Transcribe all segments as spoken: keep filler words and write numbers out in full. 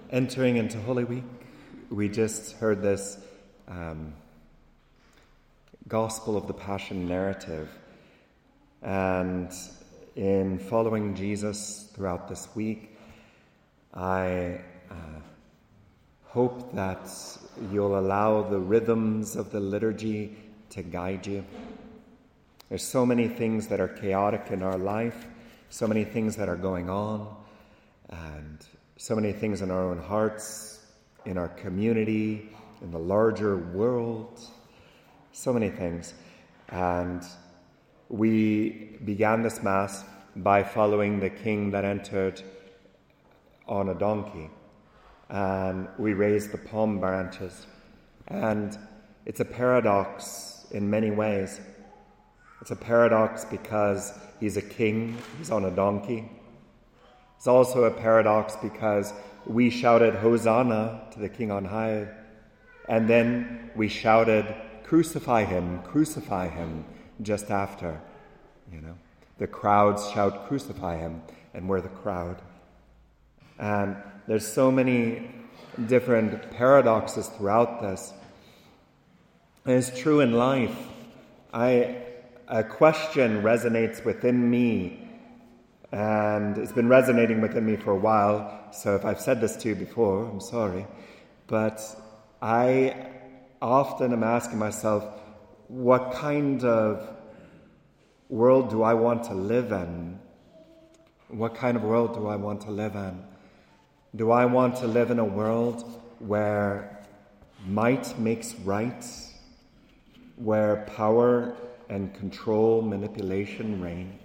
entering into Holy Week. We just heard this um, Gospel of the Passion narrative. And in following Jesus throughout this week, I uh, hope that you'll allow the rhythms of the liturgy to guide you. There's so many things that are chaotic in our life, so many things that are going on, and so many things in our own hearts, in our community, in the larger world, so many things. And we began this Mass by following the King that entered on a donkey. And we raised the palm branches. And it's a paradox in many ways. It's a paradox because he's a king, he's on a donkey. It's also a paradox because we shouted Hosanna to the King on high, and then we shouted, crucify him, crucify him, just after. You know, the crowds shout, crucify him, and we're the crowd. And there's so many different paradoxes throughout this. And it's true in life. I, a question resonates within me, and it's been resonating within me for a while. So if I've said this to you before, I'm sorry. But I often am asking myself, what kind of world do I want to live in? What kind of world do I want to live in? Do I want to live in a world where might makes right, where power and control, manipulation reign?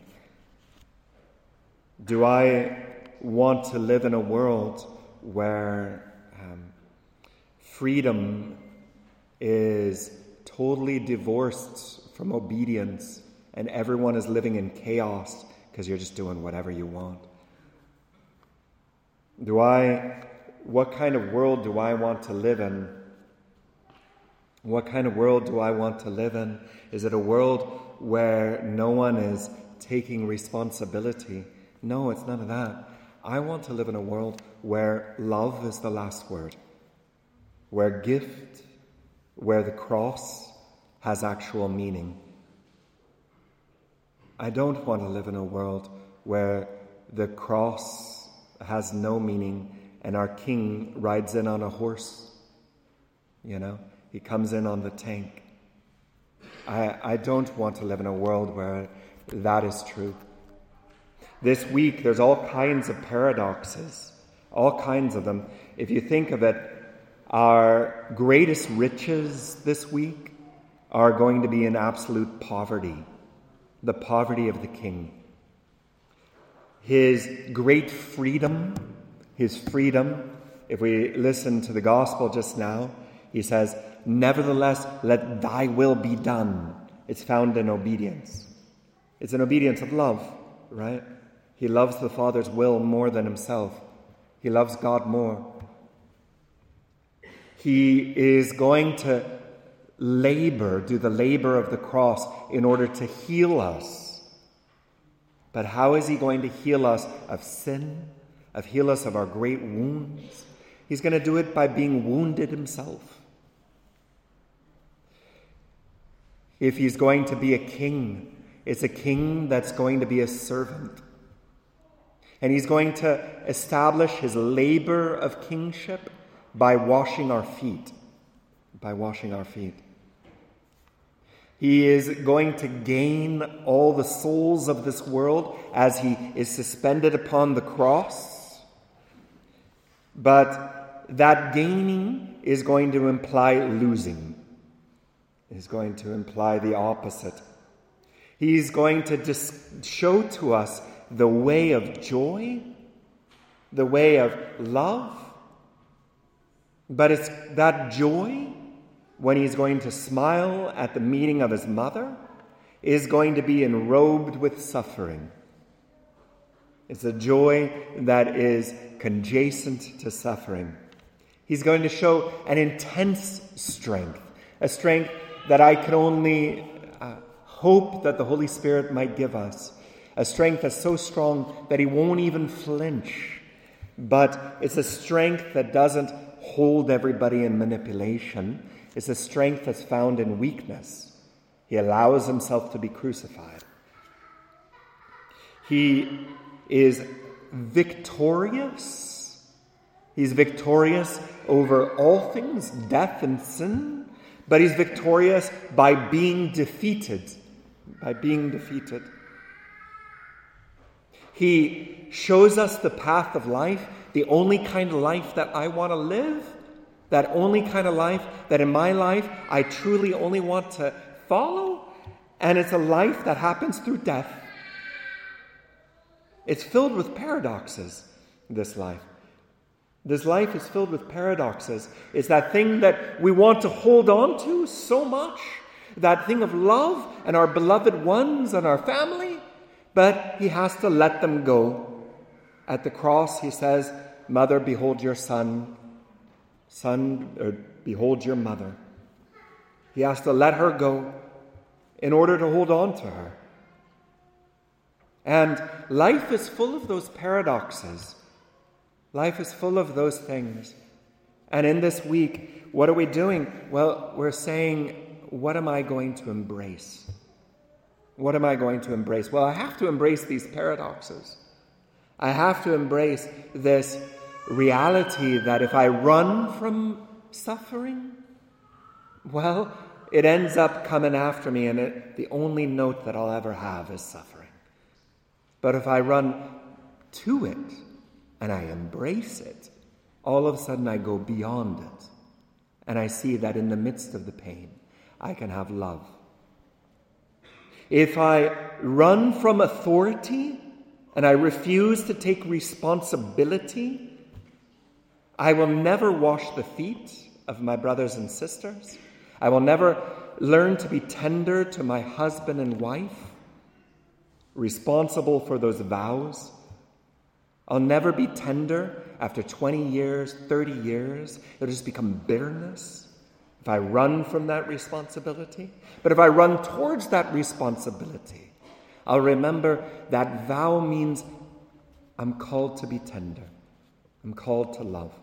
Do I want to live in a world where um, freedom is totally divorced from obedience and everyone is living in chaos because you're just doing whatever you want? Do I, what kind of world do I want to live in? What kind of world do I want to live in? Is it a world where no one is taking responsibility? No, it's none of that. I want to live in a world where love is the last word, where gift, where the cross has actual meaning. I don't want to live in a world where the cross has no meaning and our King rides in on a horse. You know, he comes in on the tank. I, I don't want to live in a world where that is true. This week, there's all kinds of paradoxes, all kinds of them. If you think of it, our greatest riches this week are going to be in absolute poverty, the poverty of the King. His great freedom, his freedom, if we listen to the gospel just now, he says, nevertheless, let thy will be done. It's found in obedience. It's an obedience of love, right? He loves the Father's will more than himself. He loves God more. He is going to labor, do the labor of the cross in order to heal us. But how is he going to heal us of sin, of heal us of our great wounds? He's going to do it by being wounded himself. If he's going to be a king, it's a king that's going to be a servant. And he's going to establish his labor of kingship by washing our feet. By washing our feet. He is going to gain all the souls of this world as he is suspended upon the cross. But that gaining is going to imply losing. Is going to imply the opposite. He's going to just show to us the way of joy, the way of love. But it's that joy, when he's going to smile at the meeting of his mother, is going to be enrobed with suffering. It's a joy that is conjacent to suffering. He's going to show an intense strength, a strength that I can only uh, hope that the Holy Spirit might give us, a strength that's so strong that he won't even flinch but it's a strength that doesn't hold everybody in manipulation. It's a strength that's found in weakness. He allows himself to be crucified. He is victorious. He's victorious over all things, death and sin, but he's victorious by being defeated, by being defeated. He shows us the path of life, the only kind of life that I want to live, that only kind of life that in my life I truly only want to follow, and it's a life that happens through death. It's filled with paradoxes, this life. This life is filled with paradoxes. It's that thing that we want to hold on to so much, that thing of love and our beloved ones and our family, but he has to let them go. At the cross, he says, "Mother, behold your son. Son, or behold your mother." He has to let her go in order to hold on to her. And life is full of those paradoxes. Life is full of those things. And in this week, what are we doing? Well, we're saying, what am I going to embrace? What am I going to embrace? Well, I have to embrace these paradoxes. I have to embrace this reality that if I run from suffering, well, it ends up coming after me, and it, the only note that I'll ever have is suffering. But if I run to it and I embrace it, all of a sudden I go beyond it. And I see that in the midst of the pain, I can have love. If I run from authority and I refuse to take responsibility, I will never wash the feet of my brothers and sisters. I will never learn to be tender to my husband and wife, responsible for those vows. I'll never be tender after twenty years, thirty years. It'll just become bitterness if I run from that responsibility. But if I run towards that responsibility, I'll remember that vow means I'm called to be tender. I'm called to love.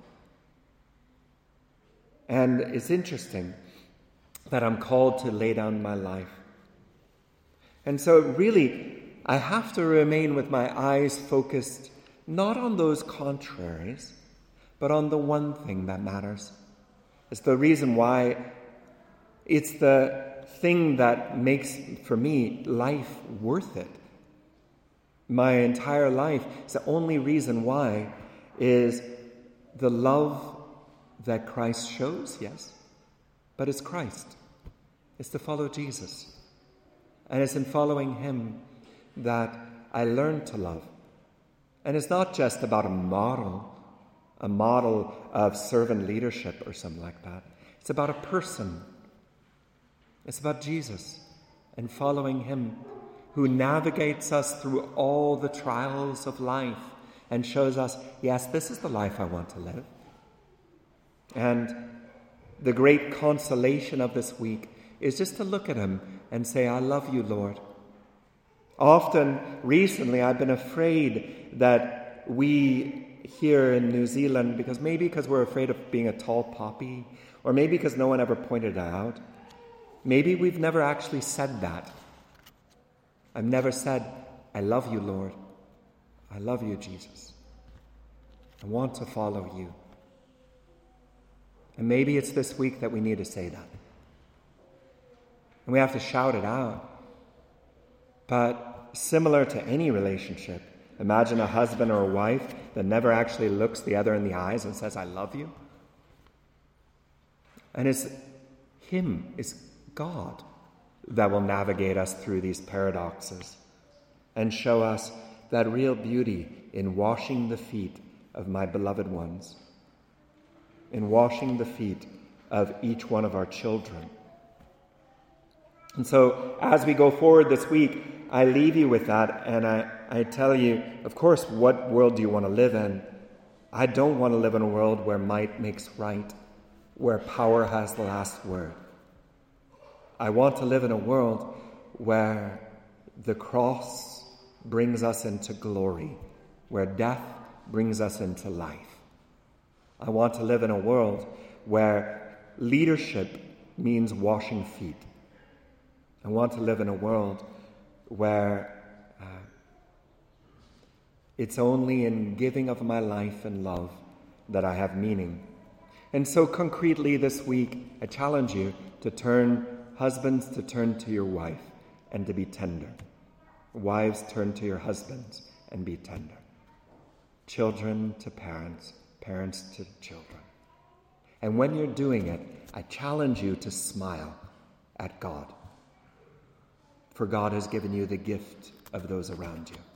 And it's interesting that I'm called to lay down my life. And so really, I have to remain with my eyes focused not on those contraries, but on the one thing that matters. It's the reason why it's the thing that makes, for me, life worth it. My entire life, it's the only reason why is the love that Christ shows, yes, but it's Christ. It's to follow Jesus. And it's in following him that I learn to love. And it's not just about a model, a model of servant leadership or something like that. It's about a person. It's about Jesus and following him, who navigates us through all the trials of life and shows us, yes, this is the life I want to live. And the great consolation of this week is just to look at him and say, I love you, Lord. Often, recently, I've been afraid that we here in New Zealand, because maybe because we're afraid of being a tall poppy, or maybe because no one ever pointed it out, maybe we've never actually said that. I've never said, I love you, Lord. I love you, Jesus. I want to follow you. And maybe it's this week that we need to say that. And we have to shout it out. But similar to any relationship, imagine a husband or a wife that never actually looks the other in the eyes and says, I love you. And it's him, it's God, that will navigate us through these paradoxes and show us that real beauty in washing the feet of my beloved ones, in washing the feet of each one of our children. And so as we go forward this week, I leave you with that, and I, I tell you, of course, what world do you want to live in? I don't want to live in a world where might makes right, where power has the last word. I want to live in a world where the cross brings us into glory, where death brings us into life. I want to live in a world where leadership means washing feet. I want to live in a world where uh, it's only in giving of my life and love that I have meaning. And so concretely this week, I challenge you to turn, husbands, to turn to your wife and to be tender. Wives, turn to your husbands and be tender. Children to parents, parents to children. And when you're doing it, I challenge you to smile at God. For God has given you the gift of those around you.